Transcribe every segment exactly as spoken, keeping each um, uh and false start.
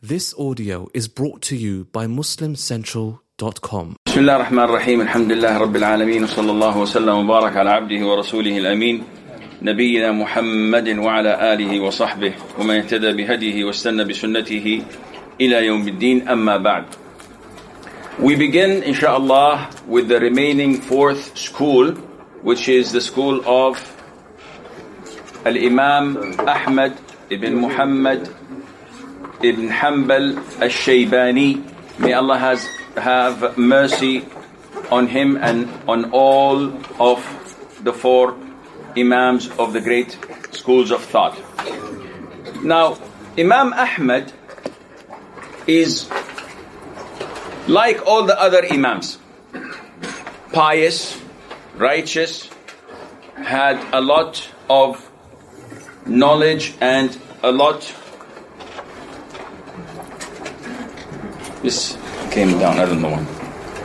This audio is brought to you by Muslim Central dot com. بسم الله الرحمن الرحيم الحمد لله رب العالمين وصلى الله وسلم وبارك على عبده ورسوله الأمين نبينا محمد وعلى آله وصحبه ومن اهتدى بهديه واستنى بسنته إلى يوم الدين أما بعد. We begin inshallah with the remaining fourth school, which is the school of Al-Imam Ahmad ibn Muhammad ibn Hanbal al-Shaybani. May Allah has, have mercy on him and on all of the four Imams of the great schools of thought. Now, Imam Ahmad is like all the other Imams, pious, righteous, had a lot of knowledge and a lot. This came down, I don't know why.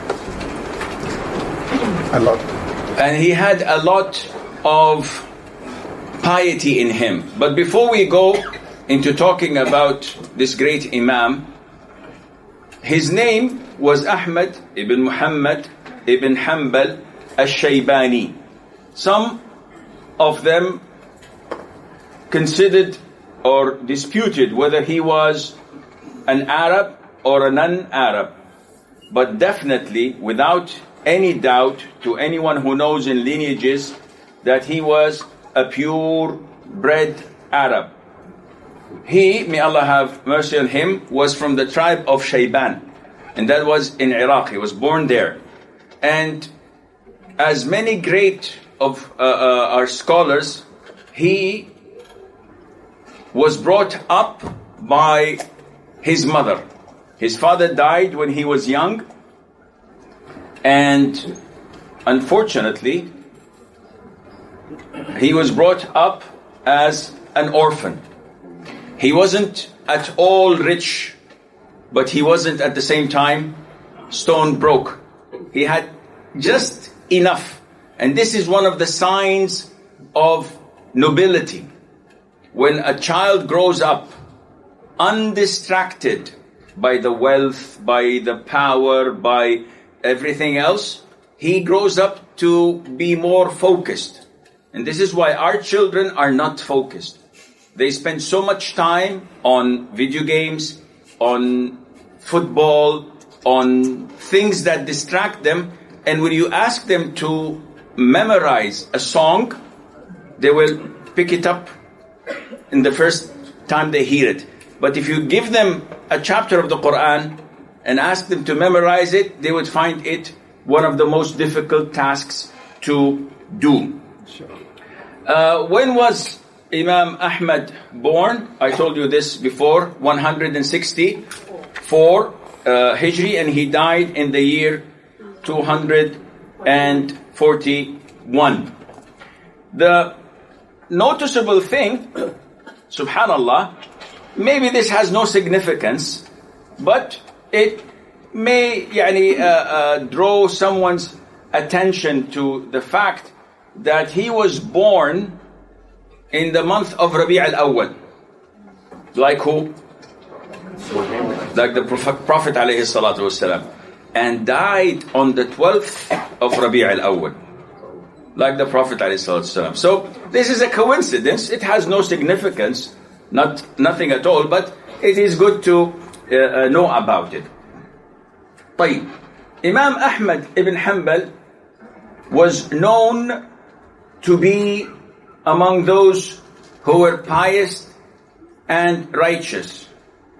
A lot. And he had a lot of piety in him. But before we go into talking about this great Imam, his name was Ahmad ibn Muhammad ibn Hanbal al-Shaybani. Some of them considered or disputed whether he was an Arab or a non-Arab. But definitely, without any doubt to anyone who knows in lineages, that he was a pure-bred Arab. He, may Allah have mercy on him, was from the tribe of Shayban, and that was in Iraq. He was born there. And as many great of uh, uh, our scholars, he was brought up by his mother. His father died when he was young, and unfortunately, he was brought up as an orphan. He wasn't at all rich, but he wasn't at the same time stone broke. He had just enough. And this is one of the signs of nobility. When a child grows up undistracted by the wealth, by the power, by everything else, he grows up to be more focused. And this is why our children are not focused. They spend so much time on video games, on football, on things that distract them. And when you ask them to memorize a song, they will pick it up in the first time they hear it. But if you give them a chapter of the Quran and ask them to memorize it, they would find it one of the most difficult tasks to do. Uh, when was Imam Ahmad born? I told you this before, one hundred sixty-four uh, Hijri, and he died in the year two hundred forty-one. The noticeable thing, subhanallah, maybe this has no significance, but it may yani, uh, uh, draw someone's attention to the fact that he was born in the month of Rabi' al-Awwal. Like who? Like the Prophet, Prophet alayhi salatu wasalam. And died on the twelfth of Rabi' al-Awwal. Like the Prophet alayhi salatu wasalam. So this is a coincidence. It has no significance. Not nothing at all, but it is good to uh, uh, know about it. طيب. Imam Ahmad ibn Hanbal was known to be among those who were pious and righteous.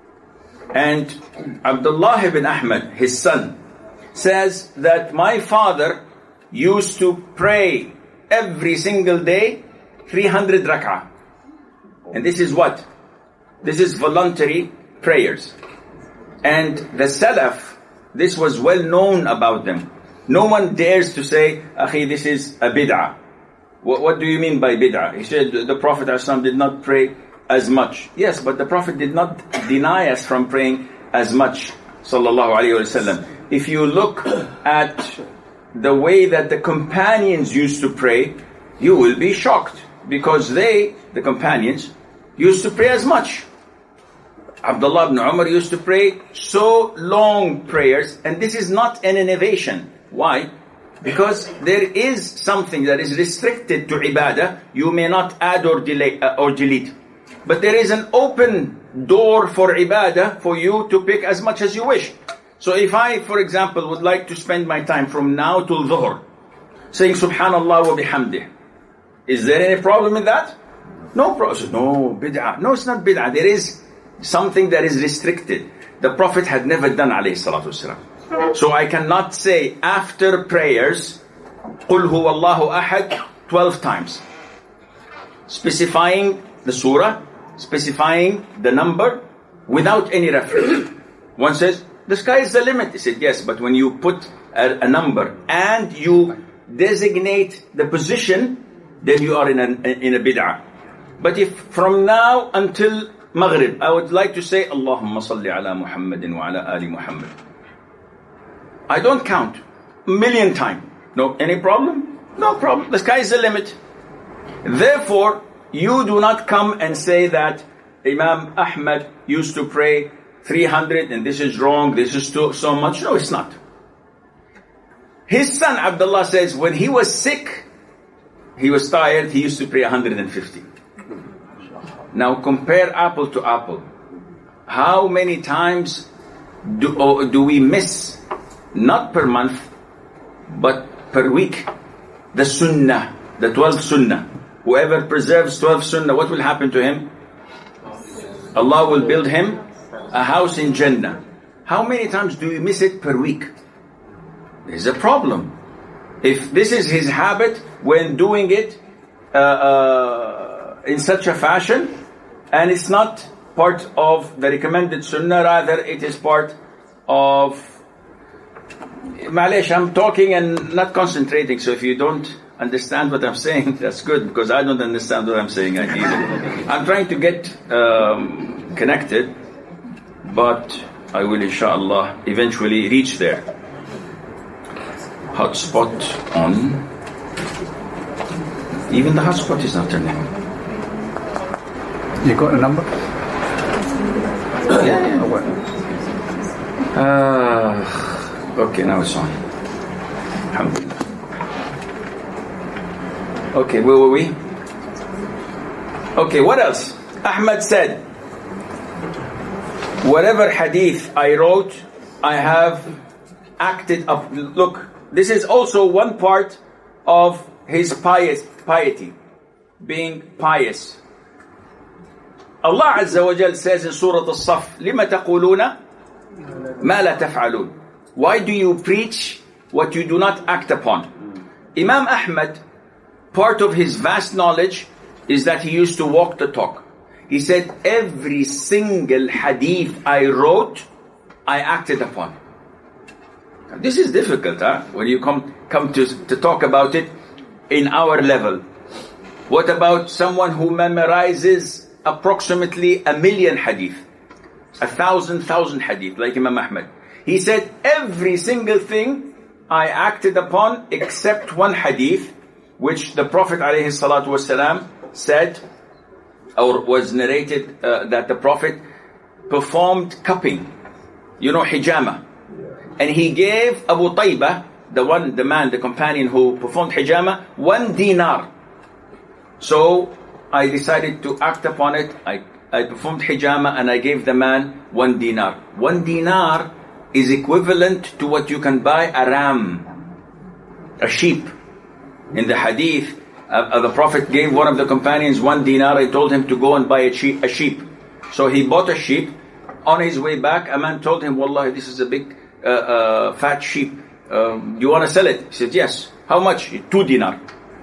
And Abdullah ibn Ahmad, his son, says that my father used to pray every single day three hundred rak'ah. And this is what? This is voluntary prayers. And the Salaf, this was well known about them. No one dares to say, Akhi, this is a bid'ah. What, what do you mean by bid'ah? He said the Prophet ﷺ did not pray as much. Yes, but the Prophet did not deny us from praying as much. Sallallahu alayhi wasallam. If you look at the way that the companions used to pray, you will be shocked. Because they, the companions, used to pray as much. Abdullah ibn Umar used to pray so long prayers, and this is not an innovation. Why? Because there is something that is restricted to ibadah, you may not add or delay uh, or delete. But there is an open door for ibadah for you to pick as much as you wish. So if I, for example, would like to spend my time from now till Dhuhr saying Subhanallah wa bihamdih, is there any problem in that? No problem. No, bid'ah. No, it's not bid'ah. There is something that is restricted. The Prophet had never done, alayhi salatu wasalam. So I cannot say after prayers, Qul huwa Allahu ahad twelve times. Specifying the surah, specifying the number, without any reference. One says, the sky is the limit. He said, yes, but when you put a, a number and you designate the position, then you are in a, in a bid'ah. But if from now until Maghrib, I would like to say, Allahumma salli ala Muhammadin wa ala ali Muhammad, I don't count. A million times. No, any problem? No problem. The sky is the limit. Therefore, you do not come and say that Imam Ahmad used to pray three hundred and this is wrong, this is too, so much. No, it's not. His son Abdullah says when he was sick, he was tired, he used to pray one hundred fifty. Now compare apple to apple. How many times do, oh, do we miss, not per month, but per week, the sunnah, the twelve sunnah? Whoever preserves twelve sunnah, what will happen to him? Allah will build him a house in Jannah. How many times do you miss it per week? There's a problem. If this is his habit when doing it uh, uh, in such a fashion, and it's not part of the recommended sunnah, rather it is part of... Malish, I'm talking and not concentrating, so if you don't understand what I'm saying, that's good, because I don't understand what I'm saying either. I'm trying to get um, connected, but I will inshallah eventually reach there. Hotspot on. Even the hotspot is not turning. You got a number? Yeah, yeah. Uh, okay, now it's on. Alhamdulillah. Okay, where were we? Okay, what else? Ahmad said, whatever hadith I wrote, I have acted up. Look, this is also one part of his pious piety, being pious. Allah Azza wa Jal says in Surah Al-Saf, لِمَ تَقُولُونَ مَا لَا تَفْعَلُونَ. Why do you preach what you do not act upon? Imam Ahmad, part of his vast knowledge is that he used to walk the talk. He said, every single hadith I wrote, I acted upon. This is difficult, huh? When you come come to, to talk about it in our level. What about someone who memorizes approximately a million hadith? A thousand, thousand hadith, like Imam Ahmad. He said, every single thing I acted upon except one hadith, which the Prophet ﷺ said, or was narrated uh, that the Prophet performed cupping. You know, hijama. And he gave Abu Taybah, the one, the man, the companion who performed hijama, one dinar. So I decided to act upon it. I, I performed hijama and I gave the man one dinar. One dinar is equivalent to what you can buy a ram, a sheep. In the hadith, uh, the Prophet gave one of the companions one dinar. He told him to go and buy a sheep. A sheep. So he bought a sheep. On his way back, a man told him, Wallahi, this is a big uh, uh, fat sheep. Um, do you want to sell it? He said, yes. How much? Two dinar.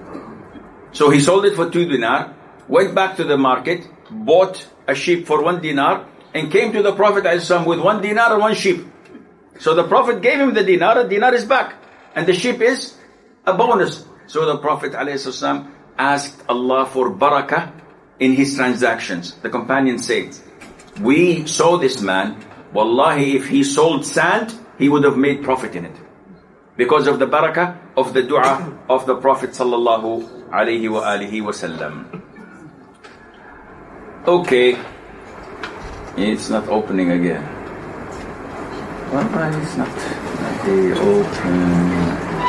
So he sold it for two dinar, went back to the market, bought a sheep for one dinar, and came to the Prophet ﷺ with one dinar and one sheep. So the Prophet gave him the dinar, the dinar is back, and the sheep is a bonus. So the Prophet ﷺ asked Allah for barakah in his transactions. The companion said, we saw this man, wallahi, if he sold sand, he would have made profit in it. Because of the barakah of the dua of the Prophet sallallahu alayhi wa alihi wa sallam. Okay. It's not opening again. Why is not they open?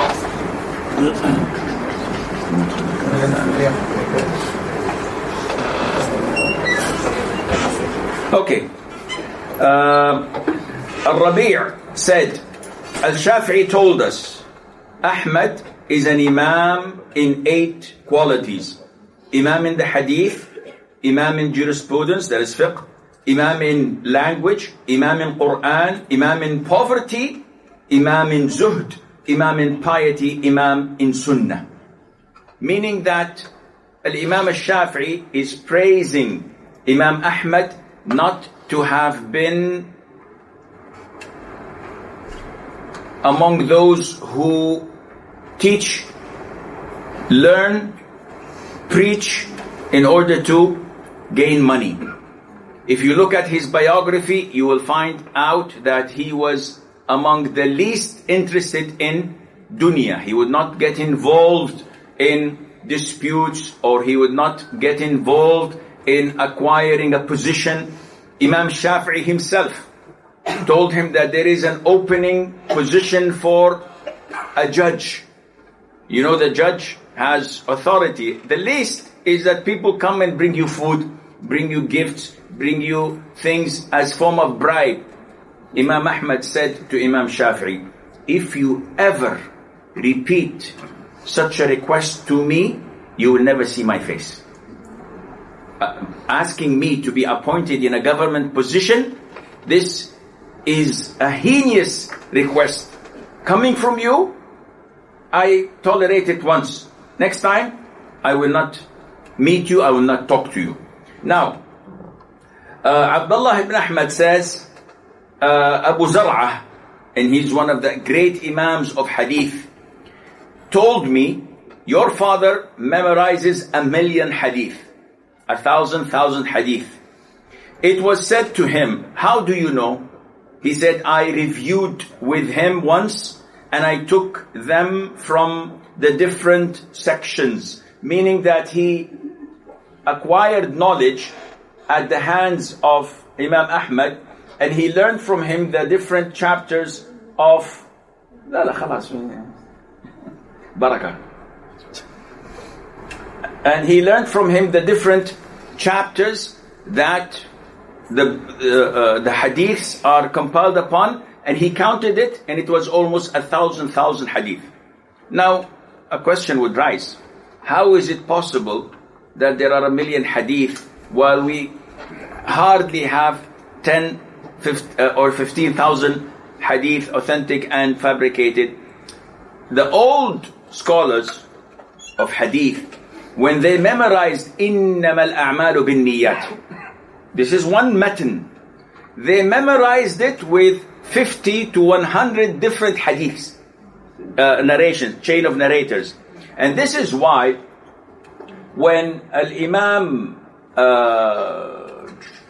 Okay. Uh, Al-Rabi' said, Al-Shafi'i told us, Ahmad is an imam in eight qualities. Imam in the hadith, imam in jurisprudence, that is fiqh, imam in language, imam in Quran, imam in poverty, imam in zuhd, imam in piety, imam in sunnah. Meaning that Al-Imam Al-Shafi'i is praising Imam Ahmad not to have been among those who teach, learn, preach in order to gain money. If you look at his biography, you will find out that he was among the least interested in dunya. He would not get involved in disputes, or he would not get involved in acquiring a position. Imam Shafi'i himself told him that there is an opening position for a judge. You know, the judge has authority. The least is that people come and bring you food, bring you gifts, bring you things as form of bribe. Imam Ahmad said to Imam Shafi'i, if you ever repeat such a request to me, you will never see my face. Uh, asking me to be appointed in a government position, this is a heinous request. Coming from you, I tolerate it once. Next time, I will not meet you, I will not talk to you. Now, uh, Abdullah ibn Ahmad says, uh, Abu Zar'ah, and he's one of the great imams of hadith, told me, your father memorizes a million hadith, a thousand thousand hadith. It was said to him, how do you know? He said, I reviewed with him once and I took them from the different sections, meaning that he acquired knowledge at the hands of Imam Ahmad, and he learned from him the different chapters of لا لا خلاص Barakah. And he learned from him the different chapters that the uh, uh, the hadiths are compiled upon, and he counted it, and it was almost a thousand thousand hadith. Now, a question would rise: how is it possible that there are a million hadith while we hardly have ten uh, or fifteen thousand hadith authentic and fabricated? The old scholars of hadith, when they memorized إِنَّمَا الْأَعْمَالُ بِالنِّيَّاتِ, this is one matan, they memorized it with fifty to one hundred different hadiths, uh, narrations, chain of narrators. And this is why when Al-Imam uh,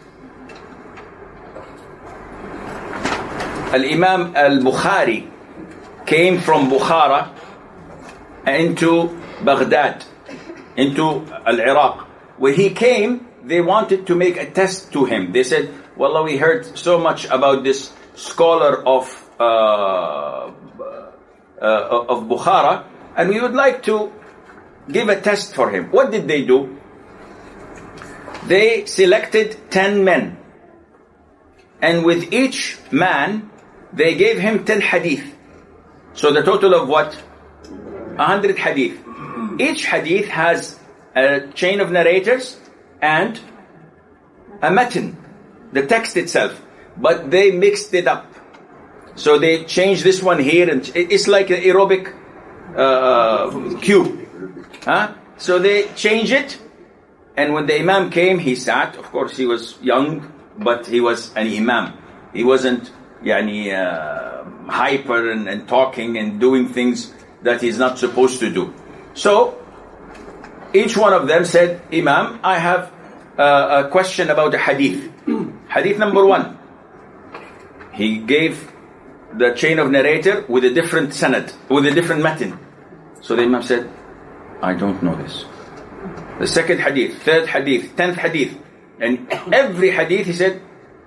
Al-Imam Al-Bukhari came from Bukhara into Baghdad, into Al-Iraq. When he came, they wanted to make a test to him. They said, Wallah, we heard so much about this scholar of uh, uh, of Bukhara, and we would like to give a test for him. What did they do? They selected ten men, and with each man, they gave him ten hadith. So the total of what? A hundred hadith. Each hadith has a chain of narrators and a matan, the text itself, but they mixed it up. So they changed this one here, and it's like an aerobic uh, cube. Huh? So they changed it, and when the imam came, he sat. Of course, he was young, but he was an imam. He wasn't yani, uh, hyper and, and talking and doing things that he's not supposed to do. So each one of them said, Imam, I have uh, a question about the hadith. Hadith number one. He gave the chain of narrator with a different sanad, with a different matan. So the Imam said, I don't know this. The second hadith, third hadith, tenth hadith. And every hadith he said,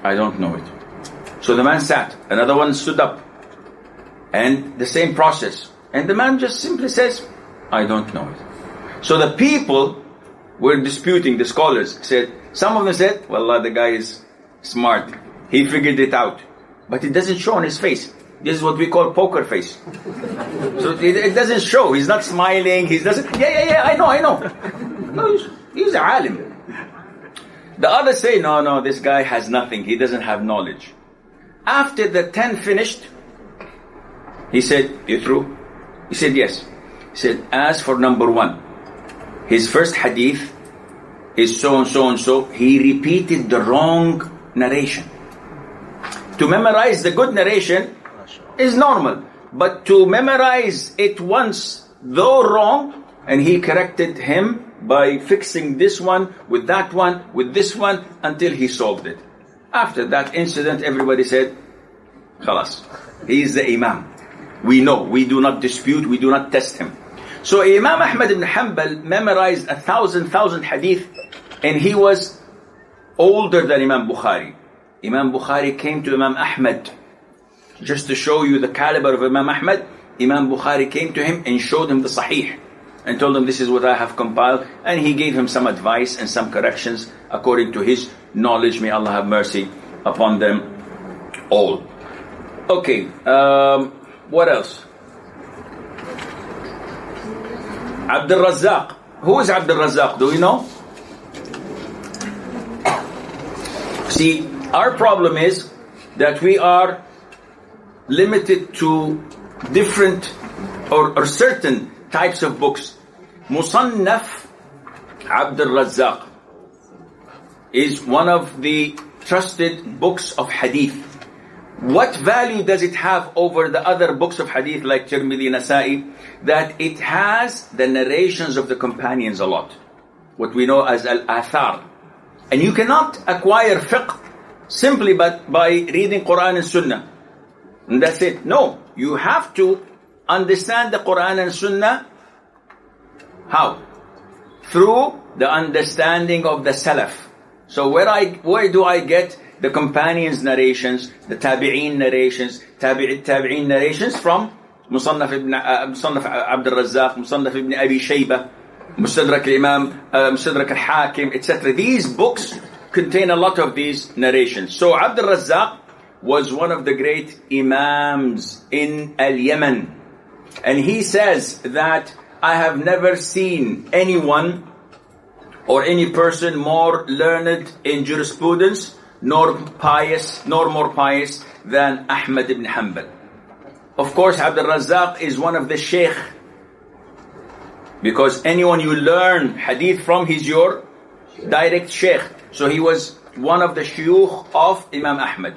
I don't know it. So the man sat. Another one stood up. And the same process. And the man just simply says, I don't know it. So the people were disputing, the scholars said, some of them said, Wallah, the guy is smart. He figured it out. But it doesn't show on his face. This is what we call poker face. So it, it doesn't show. He's not smiling. He doesn't, yeah, yeah, yeah, I know, I know. No, he's, he's a alim. The others say, no, no, this guy has nothing. He doesn't have knowledge. After the ten finished, he said, you through? He said, yes. He said, as for number one, his first hadith is so and so and so. He repeated the wrong narration. To memorize the good narration is normal. But to memorize it once, though wrong, and he corrected him by fixing this one with that one, with this one, until he solved it. After that incident, everybody said, Khalas, he is the Imam. We know, we do not dispute, we do not test him. So Imam Ahmad ibn Hanbal memorized a thousand, thousand hadith, and he was older than Imam Bukhari. Imam Bukhari came to Imam Ahmad, just to show you the caliber of Imam Ahmad. Imam Bukhari came to him and showed him the Sahih, and told him, this is what I have compiled, and he gave him some advice and some corrections according to his knowledge. May Allah have mercy upon them all. Okay, um, what else? Abdul Razzaq. Who is Abdul Razzaq? Do we know? See, our problem is that we are limited to different or, or certain types of books. Musannaf Abdul Razzaq is one of the trusted books of hadith. What value does it have over the other books of hadith like Tirmidhi, Nasa'i? That it has the narrations of the companions a lot. What we know as al-athar. And you cannot acquire fiqh simply but by reading Quran and Sunnah. And that's it. No, you have to understand the Quran and Sunnah. How? Through the understanding of the Salaf. So where I where do I get the companions' narrations, the Tabi'een narrations, Tabi'it Tabi'een narrations? From Musannaf ibn uh, Musannaf Abdul Razzaq, Musannaf ibn Abi Shaybah, Mustadrak al-Imam, uh, Mustadrak al-Hakim, et cetera. These books contain a lot of these narrations. So Abdul Razzaq was one of the great Imams in Al-Yemen. And he says that I have never seen anyone or any person more learned in jurisprudence, nor pious, nor more pious than Ahmad ibn Hanbal. Of course, Abdul Razzaq is one of the sheikh, because anyone you learn hadith from, he's your direct sheikh. So he was one of the shuyukh of Imam Ahmad.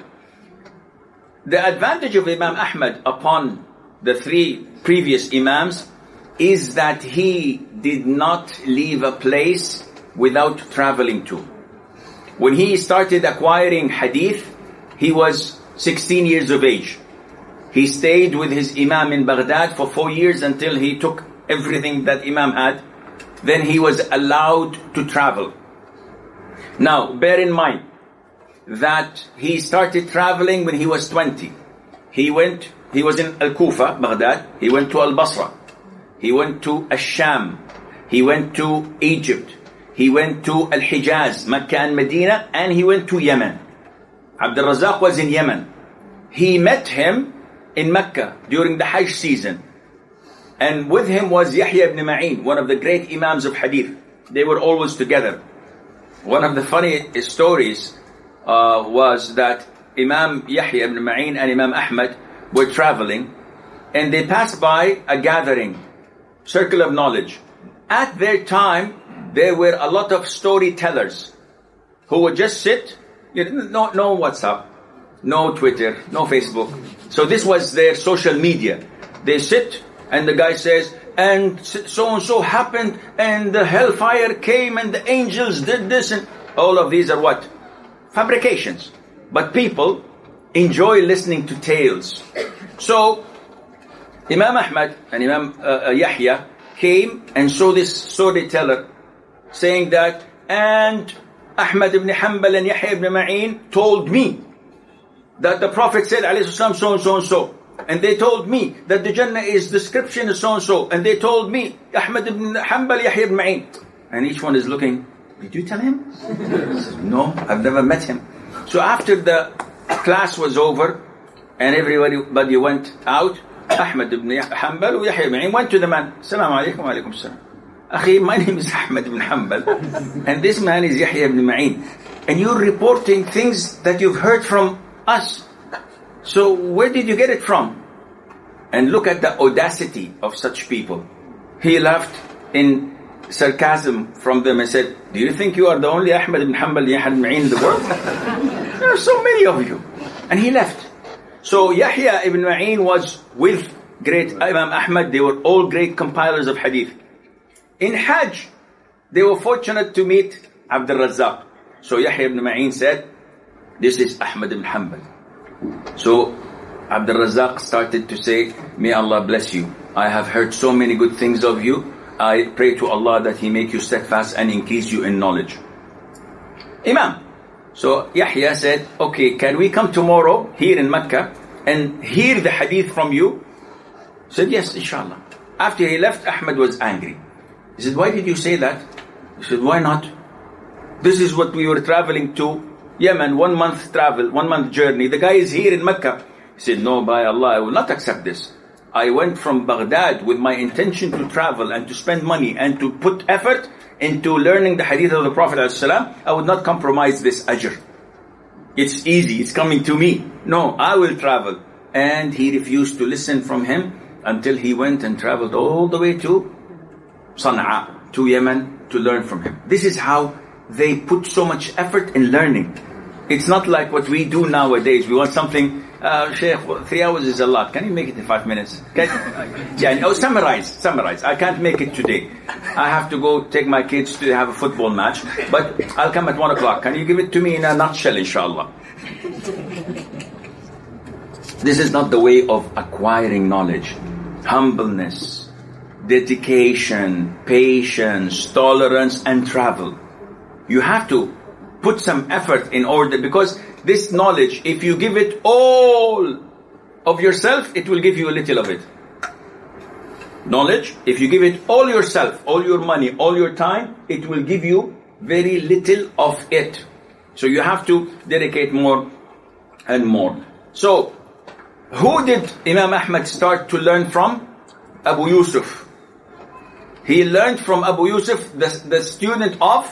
The advantage of Imam Ahmad upon the three previous Imams is that he did not leave a place without traveling to. When he started acquiring hadith, he was sixteen years of age. He stayed with his Imam in Baghdad for four years until he took everything that Imam had. Then he was allowed to travel. Now, bear in mind that he started traveling when he was twenty. He went, he was in Al-Kufa, Baghdad. He went to Al-Basra. He went to Ash-Sham. He went to Egypt. He went to Al-Hijaz, Mecca and Medina, and he went to Yemen. Abdul Razzaq was in Yemen. He met him in Mecca during the Hajj season. And with him was Yahya ibn Ma'in, one of the great Imams of Hadith. They were always together. One of the funny stories uh, was that Imam Yahya ibn Ma'in and Imam Ahmad were traveling, and they passed by a gathering, circle of knowledge. At their time, there were a lot of storytellers who would just sit, you know, no, no WhatsApp, no Twitter, no Facebook. So this was their social media. They sit, and the guy says, and so and so happened, and the hellfire came, and the angels did this, and all of these are what? Fabrications. But people enjoy listening to tales. So Imam Ahmad and Imam uh, Yahya came and saw this storyteller saying that, and Ahmad ibn Hanbal and Yahya ibn Ma'in told me that the Prophet said, alayhi salam, so and so and so. And they told me that the Jannah is description is so and so. And they told me, Ahmad ibn Hanbal, Yahya ibn Ma'in. And each one is looking, did you tell him? He says, no, I've never met him. So after the class was over and everybody went out, Ahmad ibn Hanbal and Yahya ibn Ma'in went to the man. Assalamu alaikum wa alaikum assalam. Akhi, my name is Ahmad ibn Hanbal and this man is Yahya ibn Ma'in. And you're reporting things that you've heard from us. So where did you get it from? And look at the audacity of such people. He laughed in sarcasm from them and said, do you think you are the only Ahmad ibn Hanbal and Yahya ibn Ma'in in the world? There are so many of you. And he left. So Yahya ibn Ma'in was with great Imam Ahmad. They were all great compilers of hadith. In Hajj, they were fortunate to meet Abdul Razzaq. So Yahya ibn Ma'in said, this is Ahmad ibn Hanbal. So Abdul Razzaq started to say, may Allah bless you. I have heard so many good things of you. I pray to Allah that He make you steadfast and increase you in knowledge. Imam. So Yahya said, okay, can we come tomorrow here in Mecca and hear the hadith from you? He said, yes, inshallah. After he left, Ahmad was angry. He said, why did you say that? He said, why not? This is what we were traveling to Yemen, one month travel, one month journey. The guy is here in Mecca. He said, no, by Allah, I will not accept this. I went from Baghdad with my intention to travel and to spend money and to put effort into learning the hadith of the Prophet ﷺ. I would not compromise this ajr. It's easy, it's coming to me. No, I will travel. And he refused to listen from him until he went and traveled all the way to Sana'a, to Yemen, to learn from him. This is how they put so much effort in learning. It's not like what we do nowadays. We want something, uh, Sheikh, well, three hours is a lot. Can you make it in five minutes? Can, yeah, oh, summarize, summarize. I can't make it today. I have to go take my kids to have a football match, but I'll come at one o'clock. Can you give it to me in a nutshell, inshallah? This is not the way of acquiring knowledge. Humbleness, dedication, patience, tolerance, and travel. You have to put some effort in order, because this knowledge, if you give it all of yourself, it will give you a little of it. Knowledge, if you give it all yourself, all your money, all your time, it will give you very little of it. So you have to dedicate more and more. So, who did Imam Ahmad start to learn from? Abu Yusuf. He learned from Abu Yusuf, the, the student of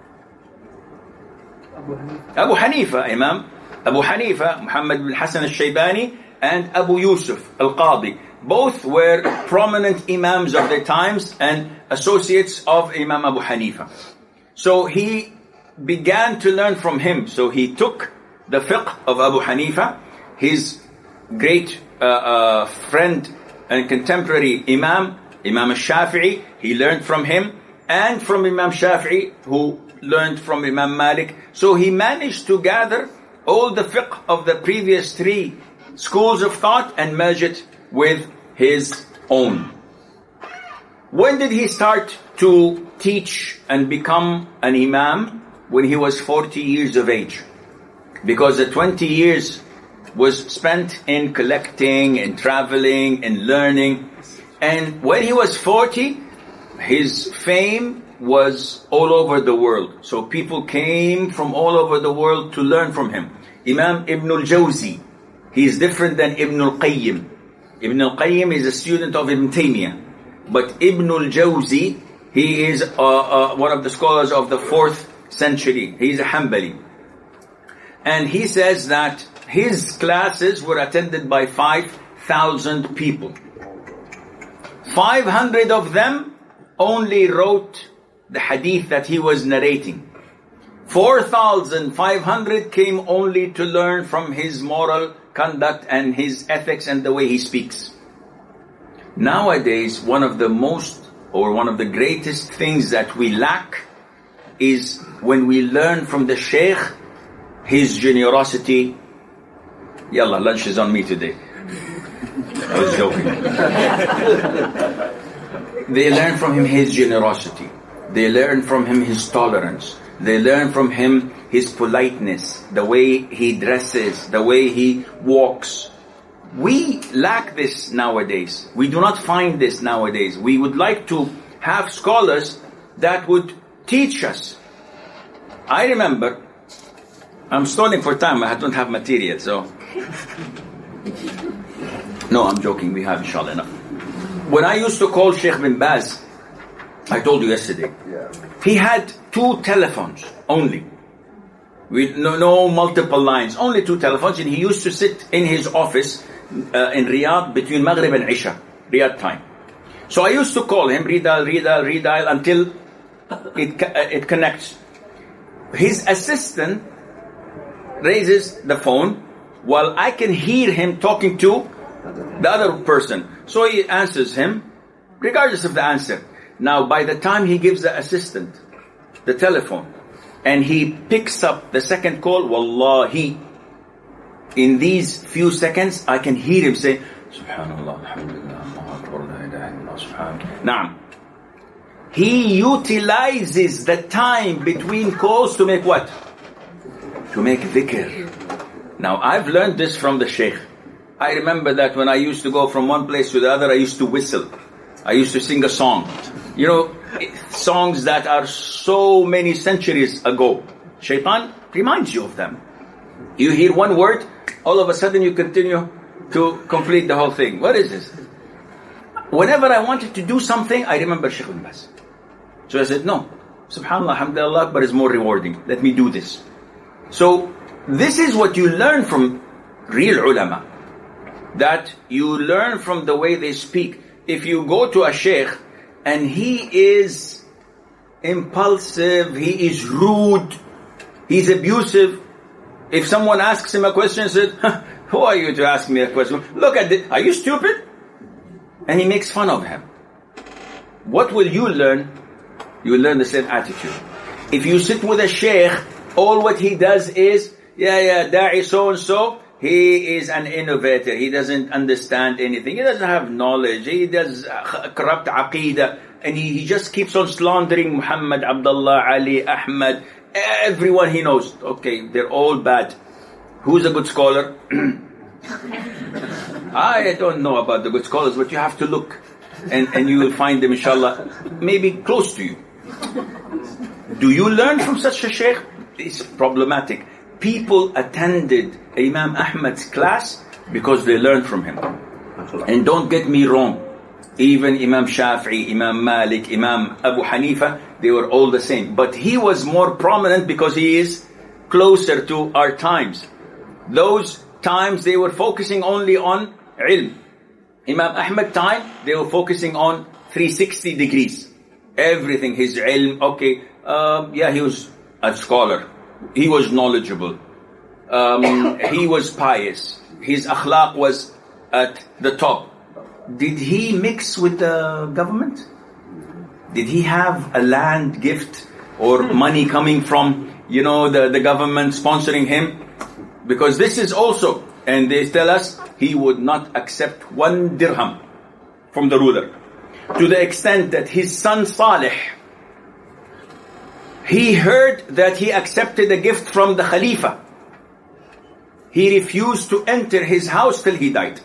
Abu Hanifa, Imam Abu Hanifa, Muhammad bin Hassan al-Shaybani, and Abu Yusuf al-Qadi. Both were prominent imams of their times and associates of Imam Abu Hanifa. So he began to learn from him. So he took the fiqh of Abu Hanifa, his great uh, uh, friend and contemporary Imam, Imam al-Shafi'i, he learned from him, and from Imam Shafi'i, who learned from Imam Malik. So he managed to gather all the fiqh of the previous three schools of thought and merge it with his own. When did he start to teach and become an imam? When he was forty years of age. Because the twenty years was spent in collecting and traveling and learning. And when he was forty, his fame was all over the world. So people came from all over the world to learn from him. Imam Ibn al-Jawzi, he is different than Ibn al-Qayyim. Ibn al-Qayyim is a student of Ibn Taymiyyah. But Ibn al-Jawzi, he is uh, uh, one of the scholars of the fourth century. He is a Hanbali. And he says that his classes were attended by five thousand people. five hundred of them only wrote the hadith that he was narrating. four thousand five hundred came only to learn from his moral conduct and his ethics and the way he speaks. Nowadays, one of the most or one of the greatest things that we lack is when we learn from the Shaykh his generosity. Yalla, lunch is on me today. I was joking. They learn from him his generosity. They learn from him his tolerance. They learn from him his politeness, the way he dresses, the way he walks. We lack this nowadays. We do not find this nowadays. We would like to have scholars that would teach us. I remember, I'm stalling for time, I don't have material, so. No, I'm joking, we have inshallah enough. When I used to call Sheikh bin Baz, I told you yesterday, yeah. He had two telephones only. With no, no multiple lines, only two telephones, and he used to sit in his office uh, in Riyadh between Maghrib and Isha, Riyadh time. So I used to call him, redial, redial, redial, until it, uh, it connects. His assistant raises the phone while I can hear him talking to the other person. So he answers him, regardless of the answer. Now, by the time he gives the assistant the telephone, and he picks up the second call, wallahi, in these few seconds, I can hear him say, Subhanallah, Alhamdulillah, Allahu Akbar, la ilaha illallah, Subhanallah. Naam. He utilizes the time between calls to make what? To make dhikr. Now, I've learned this from the Shaykh. I remember that when I used to go from one place to the other, I used to whistle. I used to sing a song. You know, songs that are so many centuries ago. Shaitan reminds you of them. You hear one word, all of a sudden you continue to complete the whole thing. What is this? Whenever I wanted to do something, I remember Shaykh bin Baz. So I said, no, Subhanallah, Alhamdulillah, but it's more rewarding. Let me do this. So this is what you learn from real ulama. That you learn from the way they speak. If you go to a sheikh and he is impulsive, he is rude, he's abusive. If someone asks him a question, he says, huh, who are you to ask me a question? Look at this, are you stupid? And he makes fun of him. What will you learn? You will learn the same attitude. If you sit with a sheikh, all what he does is, yeah, yeah, da'i so-and-so, he is an innovator. He doesn't understand anything. He doesn't have knowledge. He does corrupt aqidah. And he, he just keeps on slandering Muhammad, Abdullah, Ali, Ahmad. Everyone he knows. Okay, they're all bad. Who's a good scholar? I don't know about the good scholars, but you have to look. And, and you will find them, inshallah, maybe close to you. Do you learn from such a sheikh? It's problematic. People attended Imam Ahmad's class because they learned from him. And don't get me wrong, even Imam Shafi'i, Imam Malik, Imam Abu Hanifa, they were all the same. But he was more prominent because he is closer to our times. Those times they were focusing only on ilm. Imam Ahmad time, they were focusing on three hundred sixty degrees. Everything, his ilm, okay, um, yeah, he was a scholar. He was knowledgeable. Um, he was pious. His akhlaq was at the top. Did he mix with the government? Did he have a land gift or money coming from, you know, the, the government sponsoring him? Because this is also, and they tell us, he would not accept one dirham from the ruler. To the extent that his son Salih, he heard that he accepted a gift from the Khalifa. He refused to enter his house till he died.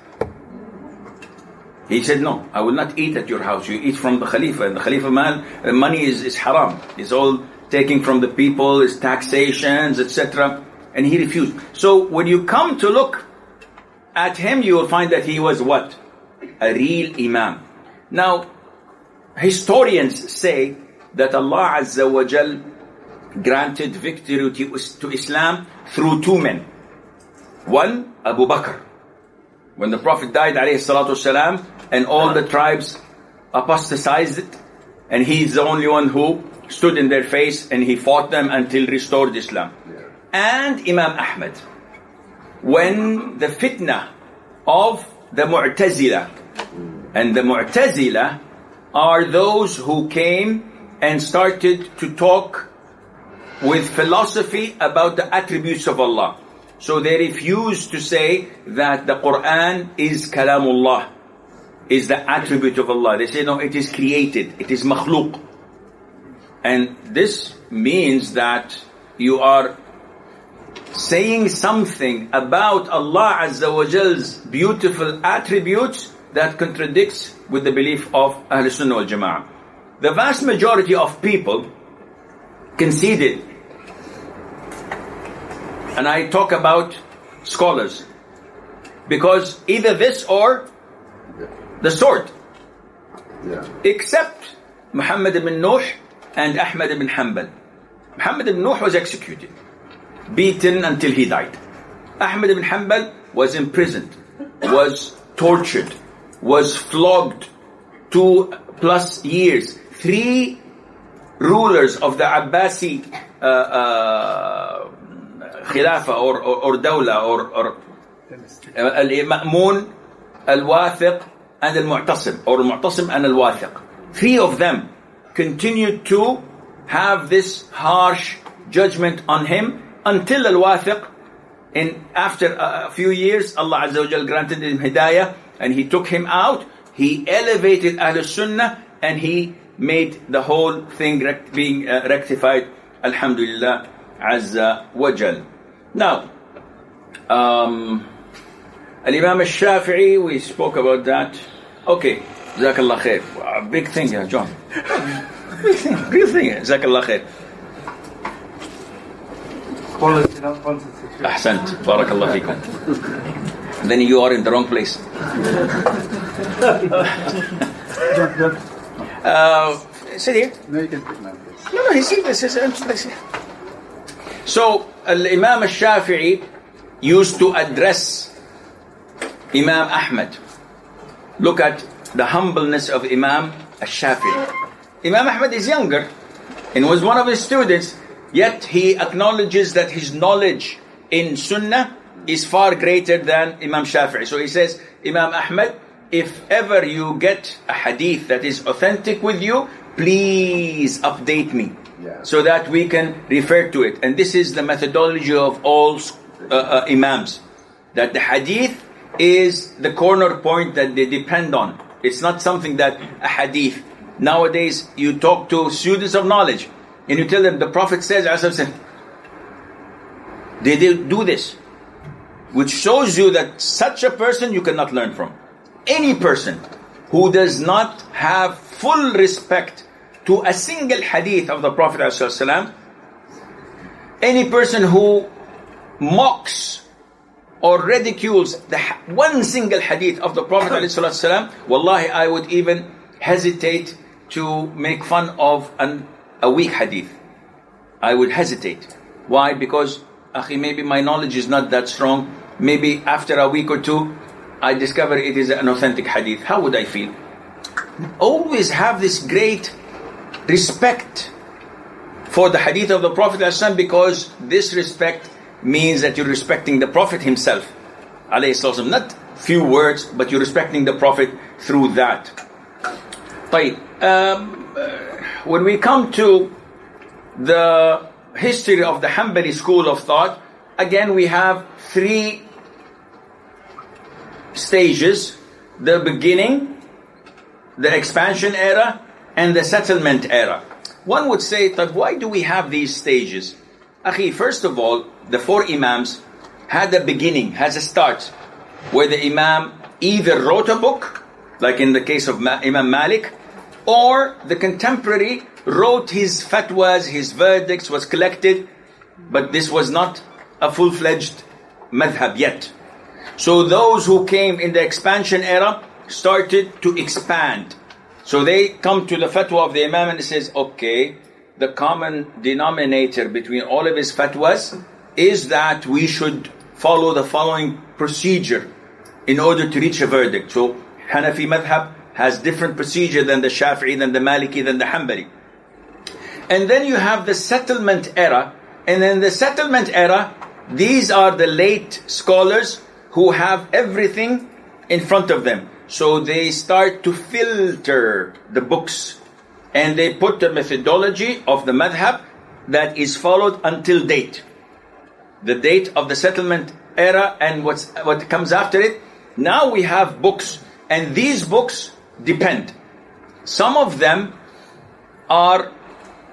He said, no, I will not eat at your house. You eat from the Khalifa. And the Khalifa man, money is, is haram. It's all taking from the people, it's taxations, et cetera. And he refused. So when you come to look at him, you will find that he was what? A real imam. Now, historians say that Allah Azza wa Jal granted victory to, to Islam through two men. One, Abu Bakr. When the Prophet died, alayhi salatu wasalam, and all the tribes apostatized it, and he's the only one who stood in their face and he fought them until restored Islam. And Imam Ahmad. When the fitna of the Mu'tazila, and the Mu'tazila are those who came and started to talk with philosophy about the attributes of Allah. So they refuse to say that the Quran is Kalamullah, is the attribute of Allah. They say no, it is created, it is makhluq. And this means that you are saying something about Allah Azza wa Jal's beautiful attributes that contradicts with the belief of Ahl Sunnah wal Jama'ah. The vast majority of people conceded, and I talk about scholars, because either this or the sword, Yeah. except Muhammad ibn Nuh and Ahmad ibn Hanbal. Muhammad ibn Nuh was executed, beaten until he died. Ahmad ibn Hanbal was imprisoned, was tortured, was flogged two plus years. Three rulers of the Abbasi uh, uh, Khilafa or, or, or Dawla or, or uh, Al-Ma'mun, Al-Wathiq and Al-Mu'tasim, or Al-Mu'tasim and Al-Wathiq. Three of them continued to have this harsh judgment on him until Al-Wathiq, in after a few years, Allah Azza wa Jal granted him hidayah and he took him out. He elevated Ahl Sunnah and he made the whole thing rect- being uh, rectified. Alhamdulillah Azza wa Jal. Now, um, Al-Imam Al-Shafi'i, we spoke about that. Okay, Jazakallah khair. Wow, big thing, yeah, John. Big thing, real thing, Jazakallah khair. Quality, not quantity. Ahsant, barakallah fikum. Then you are in the wrong place. uh, sit here. No, you can pick my place. No, no, he's here. This is this. So, Al-Imam Al-Shafi'i used to address Imam Ahmad. Look at the humbleness of Imam Al-Shafi'i. Imam Ahmad is younger and was one of his students, yet he acknowledges that his knowledge in Sunnah is far greater than Imam Shafi'i. So he says, Imam Ahmad, if ever you get a hadith that is authentic with you, please update me. Yeah. So that we can refer to it. And this is the methodology of all uh, uh, Imams. That the hadith is the corner point that they depend on. It's not something that a hadith. Nowadays, you talk to students of knowledge and you tell them the Prophet says, they do this. Which shows you that such a person you cannot learn from. Any person who does not have full respect to a single hadith of the Prophet ﷺ, any person who mocks or ridicules the one single hadith of the Prophet ﷺ, wallahi, I would even hesitate to make fun of an, a weak hadith. I would hesitate. Why? Because akhi, maybe my knowledge is not that strong. Maybe after a week or two, I discover it is an authentic hadith. How would I feel? Always have this great respect for the hadith of the Prophet ﷺ, because this respect means that you're respecting the Prophet himself. Not few words, but you're respecting the Prophet through that. طيب, um, when we come to the history of the Hanbali school of thought, again we have three stages: the beginning, the expansion era, and the settlement era. One would say, why do we have these stages? Akhi, first of all, the four Imams had a beginning, has a start, where the Imam either wrote a book, like in the case of Ma- Imam Malik, or the contemporary wrote his fatwas, his verdicts was collected, but this was not a full-fledged madhab yet. So those who came in the expansion era started to expand. So they come to the fatwa of the Imam and it says, okay, the common denominator between all of his fatwas is that we should follow the following procedure in order to reach a verdict. So Hanafi madhab has different procedure than the Shafi'i, than the Maliki, than the Hanbali. And then you have the settlement era. And in the settlement era, these are the late scholars who have everything in front of them. So they start to filter the books and they put the methodology of the madhab that is followed until date. The date of the settlement era and what's, what comes after it. Now we have books, and these books depend. Some of them are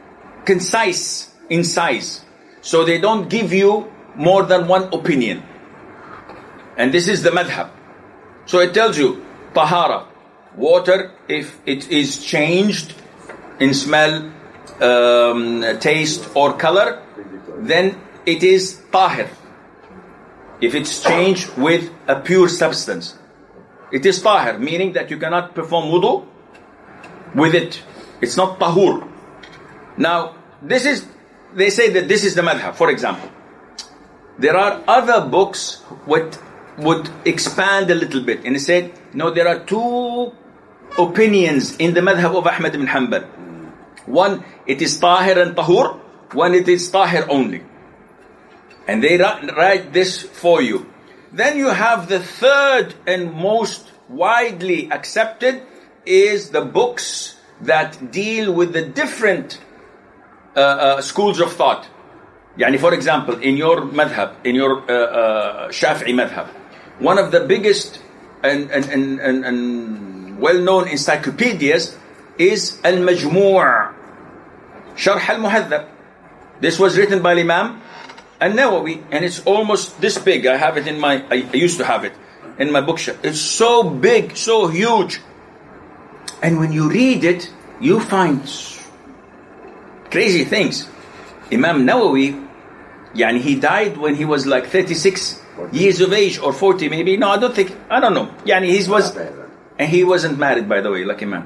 concise in size. So they don't give you more than one opinion. And this is the madhab. So it tells you, tahara, water, if it is changed in smell, um, taste or color, then it is tahir. If it's changed with a pure substance, it is tahir, meaning that you cannot perform wudu with it. It's not tahur. Now, this is, they say that this is the madhab. For example, there are other books what would expand a little bit, and it said, no, there are two opinions in the madhab of Ahmad ibn Hanbal. One, it is tahir and tahur. One, it is tahir only. And they write this for you. Then you have the third and most widely accepted is the books that deal with the different uh, uh, schools of thought. Yani, for example, in your madhab, in your uh, uh, Shafi'i madhab, one of the biggest and, and, and, and, and well-known encyclopedias is Al-Majmu' Sharh Al-Muhadhab. This was written by Imam An-Nawawi, and it's almost this big. I have it in my, I used to have it in my bookshelf. It's so big, so huge. And when you read it, you find crazy things. Imam Nawawi, yani he died when he was like thirty-six years of age, or forty maybe. No, I don't think, I don't know. Yani he was, and he wasn't married, by the way, like Imam.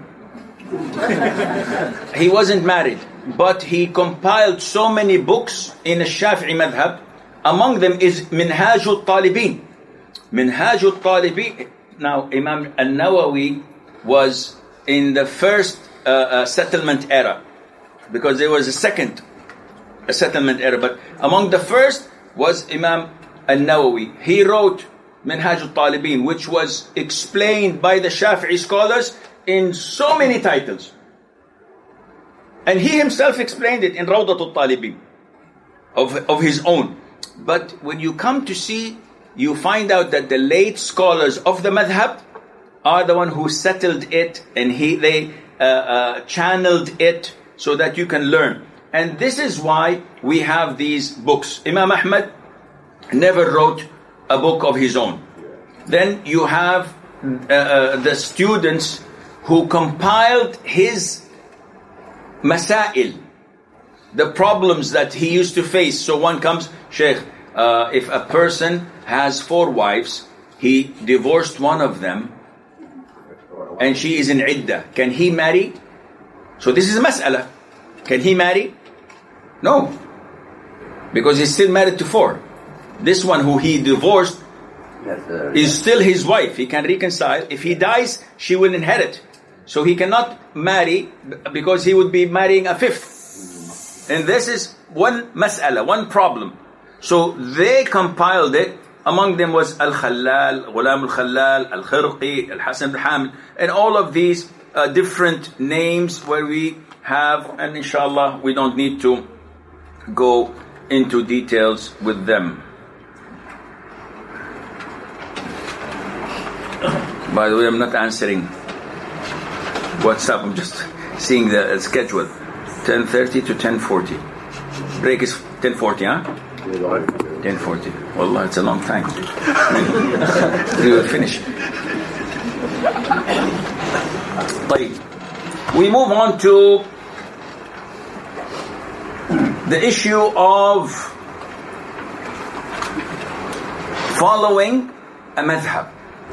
He wasn't married, but he compiled so many books in the Shafi'i madhab. Among them is Minhaj al-Talibin. Minhaj al-Talibin. Now, Imam al-Nawawi was in the first uh, uh, settlement era, because there was a second a settlement era, but among the first was Imam al-Nawawi. He wrote Minhaj al-Talibin, which was explained by the Shafi'i scholars in so many titles. And he himself explained it in Rawdat al-Talibin of, of his own. But when you come to see, you find out that the late scholars of the madhab are the one who settled it, and he they uh, uh, channeled it so that you can learn. And this is why we have these books. Imam Ahmad never wrote a book of his own. Then you have uh, uh, the students who compiled his masail, the problems that he used to face. So one comes, Sheikh, uh, if a person has four wives, he divorced one of them, and she is in iddah, can he marry? So this is a mas'ala. Can he marry? No, because he's still married to four. This one who he divorced is still his wife. He can reconcile. If he dies, she will inherit. So he cannot marry, because he would be marrying a fifth. And this is one mas'ala, one problem. So they compiled it. Among them was Al-Khallal, Ghulam Al-Khallal, Al-Khirqi, Al-Hasan Al-Hamil, and all of these uh, different names where we have, and inshallah we don't need to go into details with them. By the way, I'm not answering WhatsApp, I'm just seeing the schedule. ten thirty to ten forty. Break is ten forty, huh? ten forty. Wallah, it's a long time. We will finish. طيب. We move on to the issue of following a madhab.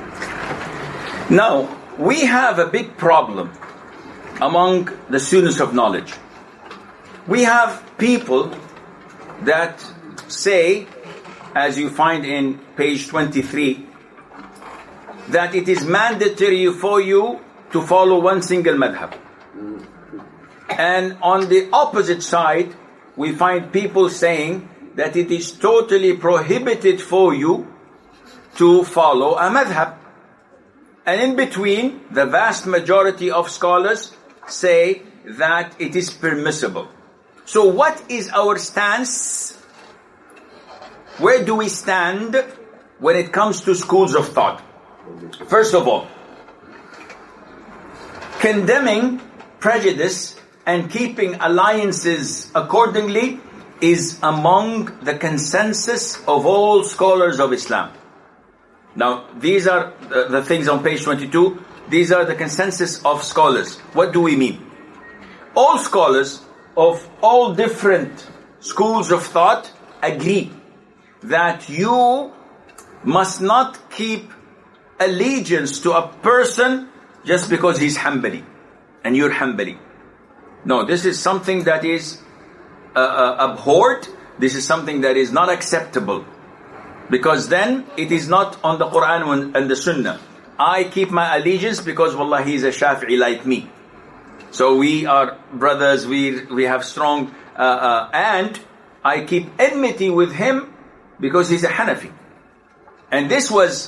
Now, we have a big problem among the students of knowledge. We have people that say, as you find in page twenty-three, that it is mandatory for you to follow one single madhab. And on the opposite side, we find people saying that it is totally prohibited for you to follow a madhab. And in between, the vast majority of scholars say that it is permissible. So what is our stance? Where do we stand when it comes to schools of thought? First of all, condemning prejudice and keeping alliances accordingly is among the consensus of all scholars of Islam. Now, these are the, the things on page twenty-two. These are the consensus of scholars. What do we mean? All scholars of all different schools of thought agree that you must not keep allegiance to a person just because he's Hanbali and you're Hanbali. No, this is something that is uh, uh, abhorred. This is something that is not acceptable, because then it is not on the Quran and the Sunnah. I keep my allegiance because wallah, he's a Shafi'i like me. So we are brothers, we we have strong, uh, uh, and I keep enmity with him because he's a Hanafi. And this was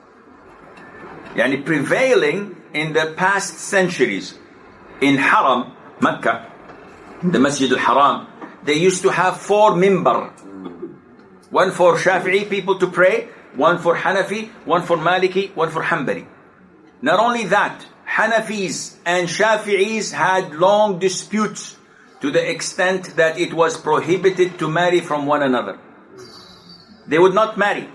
yani, prevailing in the past centuries. In Haram, Mecca, the Masjid al-Haram, they used to have four mimbar. One for Shafi'i people to pray, one for Hanafi, one for Maliki, one for Hanbali. Not only that, Hanafis and Shafi'is had long disputes to the extent that it was prohibited to marry from one another. They would not marry,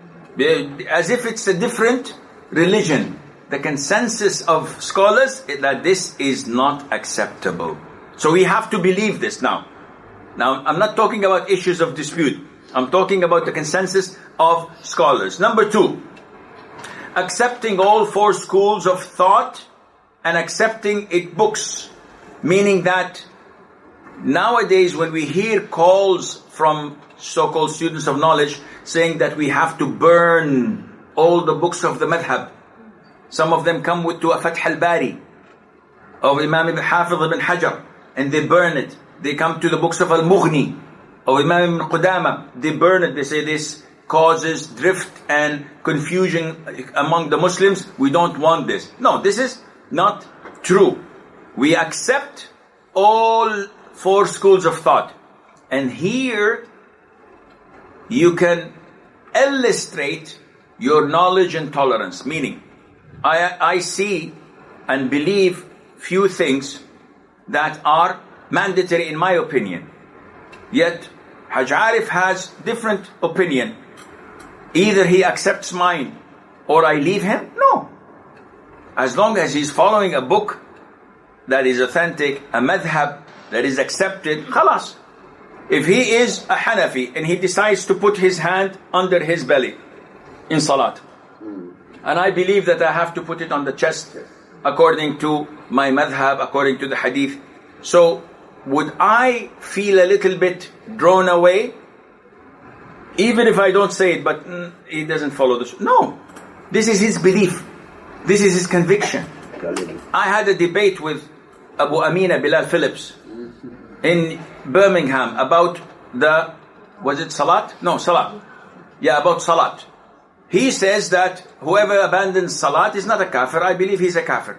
as if it's a different religion. The consensus of scholars is that this is not acceptable. So we have to believe this now. Now, I'm not talking about issues of dispute. I'm talking about the consensus of scholars. Number two, accepting all four schools of thought and accepting its books. Meaning that nowadays when we hear calls from so-called students of knowledge saying that we have to burn all the books of the madhab. Some of them come with to a Fath al-Bari of Imam ibn Hafiz ibn Hajar and they burn it. They come to the books of Al-Mughni of Imam ibn Qudama. They burn it. They say this causes drift and confusion among the Muslims. We don't want this. No, this is not true. We accept all four schools of thought. And here you can illustrate your knowledge and tolerance. Meaning, I, I see and believe few things that are mandatory in my opinion. Yet, Haj Arif has different opinion. Either he accepts mine or I leave him. No. As long as he's following a book that is authentic, a madhab that is accepted, khalas. If he is a Hanafi and he decides to put his hand under his belly in salat, and I believe that I have to put it on the chest according to my madhab, according to the hadith, so would I feel a little bit drawn away? Even if I don't say it, but mm, he doesn't follow this. No. This is his belief. This is his conviction. I had a debate with Abu Amina Bilal Phillips in Birmingham about the, was it Salat? No, Salat. Yeah, about Salat. He says that whoever abandons Salat is not a kafir. I believe he's a kafir.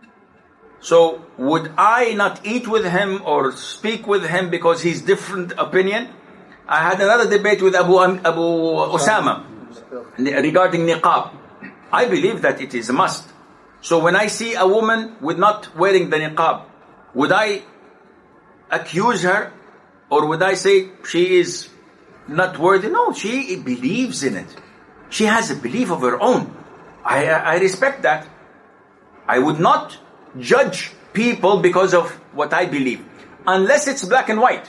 So would I not eat with him or speak with him because he's different opinion? I had another debate with Abu Abu Osama regarding niqab. I believe that it is a must. So when I see a woman with not wearing the niqab, would I accuse her or would I say she is not worthy? No, she believes in it. She has a belief of her own. I, I respect that. I would not judge people because of what I believe, unless it's black and white.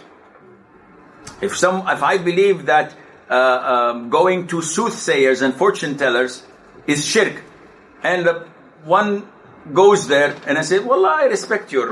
If some, if I believe that uh, um, going to soothsayers and fortune tellers is shirk, and uh, one goes there and I say, well, I respect your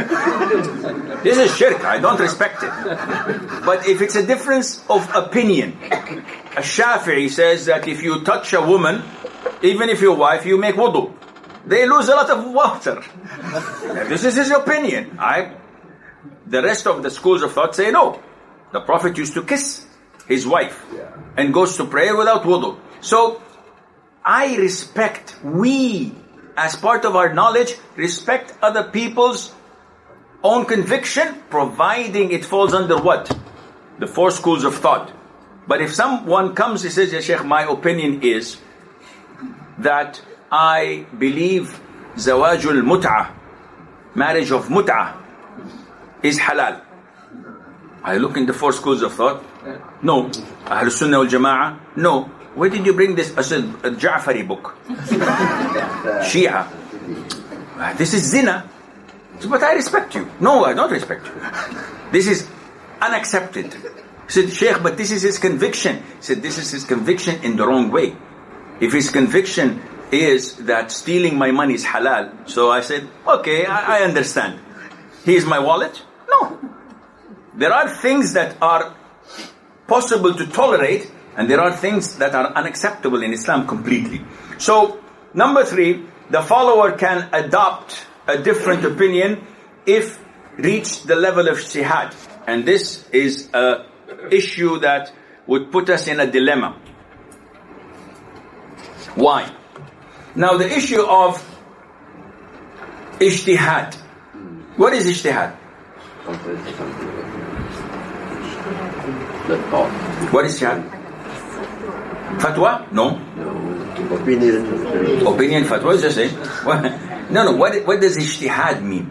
uh, this is shirk, I don't respect it. But if it's a difference of opinion, a Shafi'i says that if you touch a woman, even if your wife, you make wudu, they lose a lot of water. This is his opinion. I, the rest of the schools of thought say no. The Prophet used to kiss his wife and goes to prayer without wudu. So I respect, we as part of our knowledge, respect other people's own conviction, providing it falls under what? The four schools of thought. But if someone comes and says, Ya Sheikh, my opinion is that I believe zawajul mut'ah, marriage of mut'ah, is halal. I look in the four schools of thought. No. Ahlul Sunnah wal Jama'ah. No. Where did you bring this? I said, a Ja'fari book. Shia. This is zina. But I respect you. No, I don't respect you. This is unaccepted. He said, Sheikh, but this is his conviction. He said, this is his conviction in the wrong way. If his conviction is that stealing my money is halal, so I said, okay, I, I understand. Here's my wallet? No. There are things that are possible to tolerate, and there are things that are unacceptable in Islam completely. So, number three, the follower can adopt a different opinion if reached the level of ijtihad. And this is a issue that would put us in a dilemma. Why? Now the issue of ijtihad. What is ijtihad? What is ijtihad? Fatwa? No. Opinion. Opinion, fatwa is just it. No, no. What, what does ijtihad mean?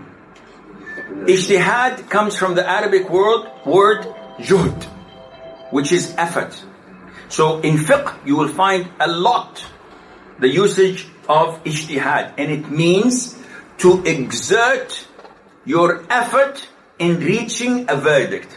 Ijtihad comes from the Arabic word, word juhd, which is effort. So in fiqh, you will find a lot the usage of ijtihad, and it means to exert your effort in reaching a verdict.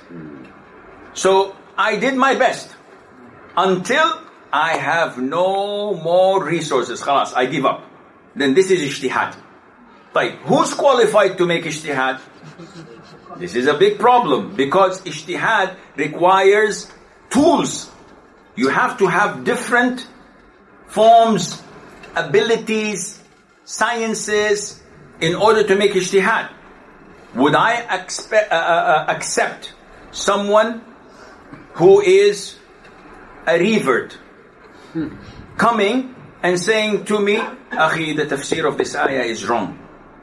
So I did my best until I have no more resources. Khalas, I give up. Then this is ijtihad. Like, who's qualified to make ijtihad? This is a big problem, because ijtihad requires tools. You have to have different forms, abilities, sciences in order to make ijtihad. Would I expe- uh, uh, accept someone who is a revert coming and saying to me, Akhi, the tafsir of this ayah is wrong?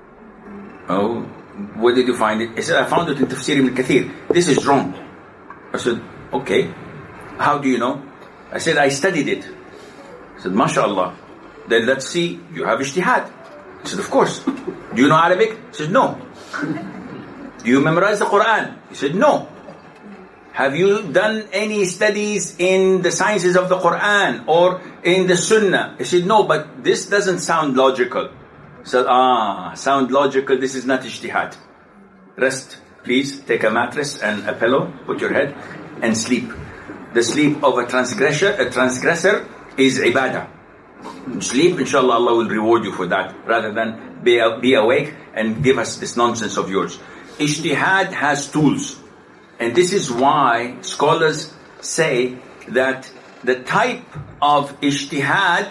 Oh, where did you find it? He said, I found it in Tafsir ibn Kathir. This is wrong. I said, okay. How do you know? I said, I studied it. I said, MashaAllah. Then let's see, you have ijtihad. He said, of course. Do you know Arabic? He said, no. Do you memorize the Quran? He said, no. Have you done any studies in the sciences of the Quran or in the Sunnah? He said, no, but this doesn't sound logical. He said, ah, sound logical, this is not ijtihad. Rest, please, take a mattress and a pillow, put your head, and sleep. The sleep of a transgressor, a transgressor is ibadah. Sleep, inshallah, Allah will reward you for that, rather than be, be awake and give us this nonsense of yours. Ijtihad has tools. And this is why scholars say that the type of ijtihad,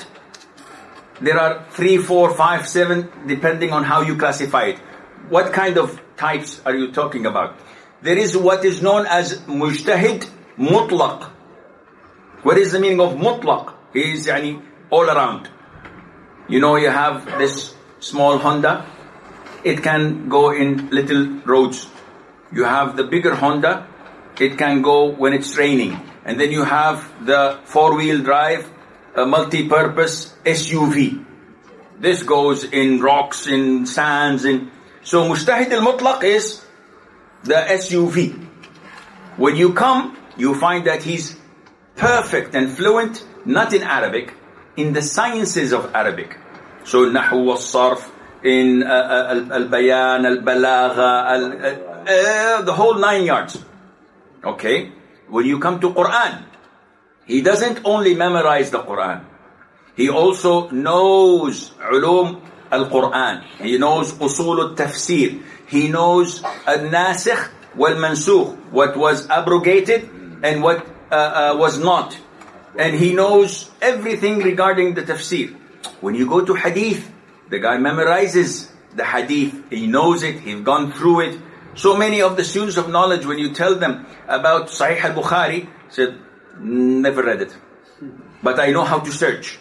there are three, four, five, seven, depending on how you classify it. What kind of types are you talking about? There is what is known as mujtahid mutlaq. What is the meaning of mutlaq? He is yani, all around. You know, you have this small Honda. It can go in little roads. You have the bigger Honda. It can go when it's raining. And then you have the four-wheel drive, a multi-purpose S U V. This goes in rocks, in sands. In... So Mujtahid al-Mutlaq is the S U V. When you come, you find that he's perfect and fluent, not in Arabic, in the sciences of Arabic. So Nahu wal-Sarf, in uh, uh, al-Bayan, al-Balagha, al, uh, uh, the whole nine yards. Okay? When you come to Quran, he doesn't only memorize the Quran. He also knows ulum al-Quran. He knows usul al-tafsir. He knows al-nasikh wal-mansukh, what was abrogated and what uh, uh, was not. And he knows everything regarding the tafsir. When you go to hadith, the guy memorizes the hadith. He knows it. He's gone through it. So many of the students of knowledge, when you tell them about Sahih al-Bukhari, said, never read it. But I know how to search.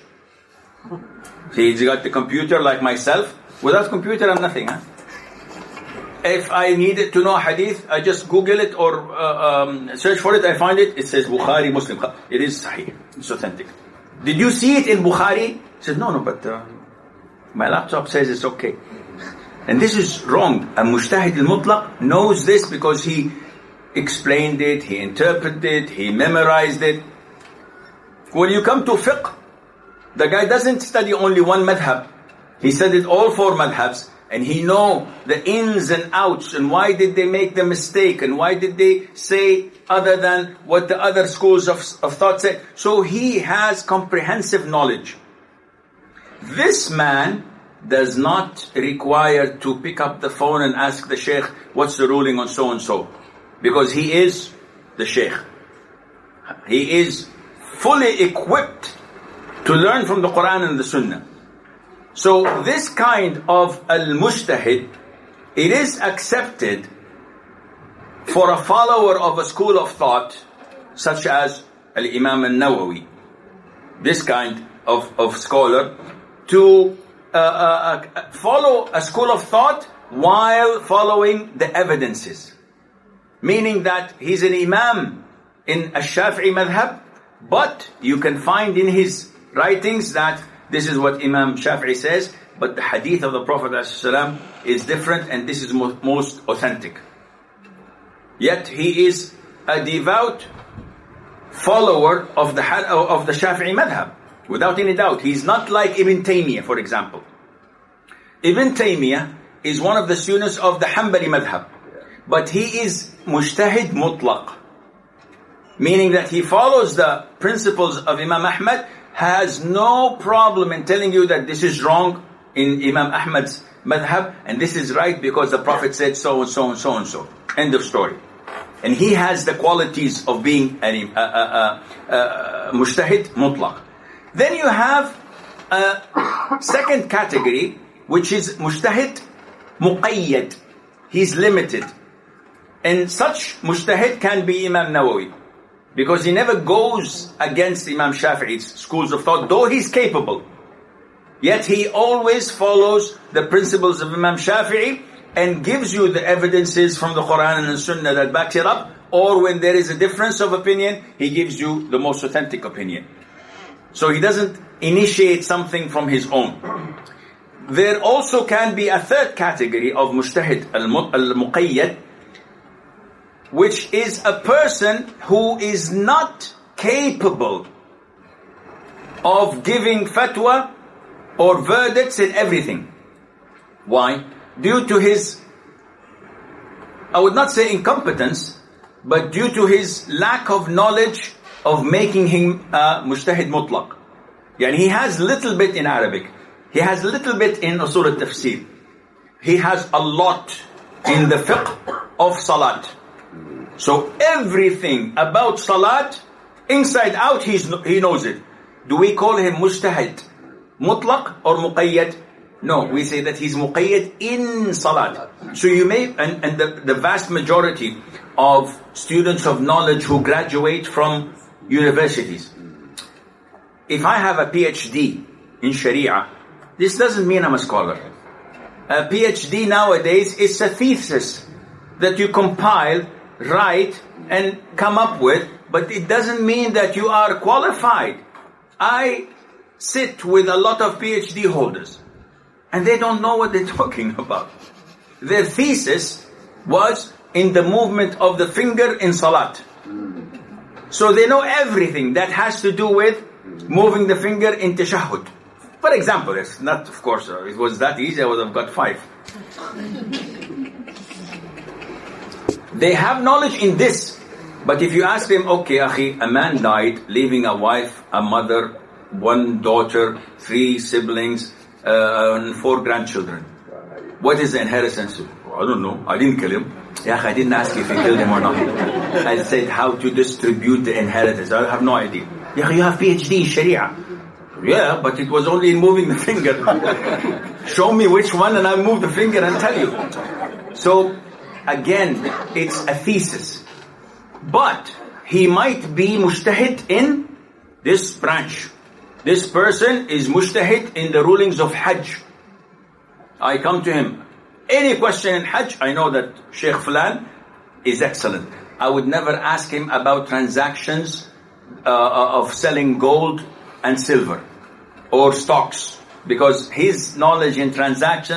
He's got the computer like myself. Without computer, I'm nothing. Huh? If I needed to know hadith, I just Google it or uh, um, search for it. I find it. It says Bukhari, Muslim. It is Sahih. It's authentic. Did you see it in Bukhari? He said, no, no, but uh, my laptop says it's okay. And this is wrong. A mujtahid al-mutlaq knows this because he explained it, he interpreted it, he memorized it. When you come to fiqh, the guy doesn't study only one madhab. He studied all four madhabs, and he know the ins and outs, and why did they make the mistake, and why did they say other than what the other schools of, of thought said. So he has comprehensive knowledge. This man does not require to pick up the phone and ask the sheikh, what's the ruling on so and so? Because he is the sheikh. He is fully equipped to learn from the Quran and the Sunnah. So this kind of al-mujtahid, it is accepted for a follower of a school of thought, such as al-Imam al-Nawawi, this kind of, of scholar, to uh, uh, follow a school of thought while following the evidences. Meaning that he's an imam in al-Shafi'i madhab, but you can find in his writings that this is what Imam Shafi'i says, but the hadith of the Prophet ﷺ is different, and this is mo- most authentic. Yet he is a devout follower of the of the Shafi'i madhab, without any doubt. He's not like Ibn Taymiyyah, for example. Ibn Taymiyyah is one of the students of the Hanbali madhab, but he is mujtahid mutlaq, meaning that he follows the principles of Imam Ahmad, has no problem in telling you that this is wrong in Imam Ahmad's madhab, and this is right because the Prophet said so and so and so and so. End of story. And he has the qualities of being a uh, uh, uh, mujtahid mutlaq. Then you have a second category, which is mujtahid muqayyad. He's limited. And such mujtahid can be Imam Nawawi, because he never goes against Imam Shafi'i's schools of thought, though he's capable. Yet he always follows the principles of Imam Shafi'i and gives you the evidences from the Quran and the Sunnah that backs it up, or when there is a difference of opinion, he gives you the most authentic opinion. So he doesn't initiate something from his own. There also can be a third category of mujtahid al-muqayyad, which is a person who is not capable of giving fatwa or verdicts in everything. Why? Due to his, I would not say incompetence, but due to his lack of knowledge of making him uh, mujtahid mutlaq. Yani he has little bit in Arabic. He has little bit in usul al-tafsir. He has a lot in the fiqh of salat. So everything about salat, inside out, he's, he knows it. Do we call him mujtahid mutlaq or muqayyad? No, we say that he's muqayyad in salat. So you may, and, and the, the vast majority of students of knowledge who graduate from universities, if I have a PhD in Sharia, this doesn't mean I'm a scholar. A PhD nowadays is a thesis that you compile, write, and come up with, but it doesn't mean that you are qualified. I sit with a lot of PhD holders, and they don't know what they're talking about. Their thesis was in the movement of the finger in salat. So they know everything that has to do with moving the finger in tashahhud. For example, it's not, of course, uh, it was that easy, I would have got five. They have knowledge in this, but if you ask them, okay, akhi, a man died, leaving a wife, a mother, one daughter, three siblings, uh, and four grandchildren. What is the inheritance? I don't know. I didn't kill him. Yeah, I didn't ask if he killed him or not. I said how to distribute the inheritance. I have no idea. Yeah, you have PhD in Sharia. Yeah, but it was only in moving the finger. Show me which one and I'll move the finger and tell you. So, again, it's a thesis. But he might be mujtahid in this branch. This person is mujtahid in the rulings of Hajj. I come to him. Any question in Hajj, I know that Sheikh Fulan is excellent. I would never ask him about transactions uh, of selling gold and silver or stocks, because his knowledge in transactions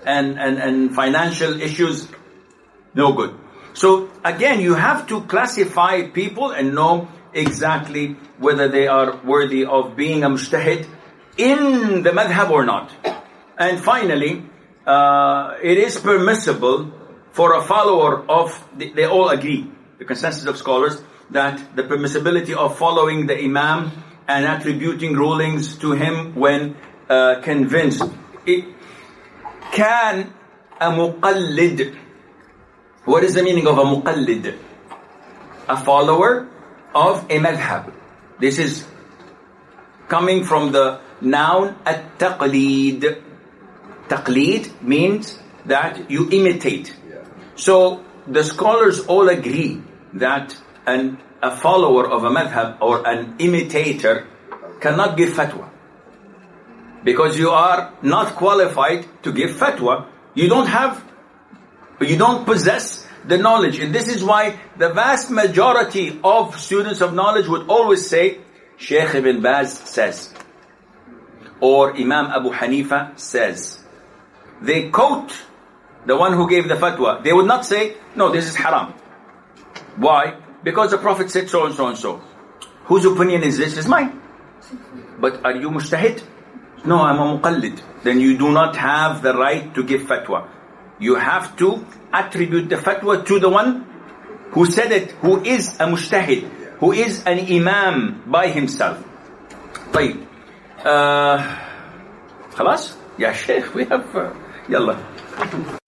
and, and, and financial issues, no good. So again, you have to classify people and know exactly whether they are worthy of being a mujtahid in the madhab or not. And finally, uh, it is permissible for a follower of, they, they all agree, the consensus of scholars, that the permissibility of following the imam and attributing rulings to him when uh, convinced. It can a muqallid. What is the meaning of a muqallid? A follower of a madhab. This is coming from the noun at-taqleed. Taqleed means that you imitate. So the scholars all agree that an, a follower of a madhab or an imitator cannot give fatwa, because you are not qualified to give fatwa. You don't have, you don't possess the knowledge. And this is why the vast majority of students of knowledge would always say, Shaykh Ibn Baz says, or Imam Abu Hanifa says. They quote the one who gave the fatwa. They would not say, no, this is haram. Why? Because the Prophet said so and so and so. Whose opinion is this? Is mine. But are you mujtahid? No, I'm a muqallid. Then you do not have the right to give fatwa. You have to attribute the fatwa to the one who said it, who is a mujtahid, who is an imam by himself. طيب. Uh, خلاص? يا شيخ, we have... Uh, يلا.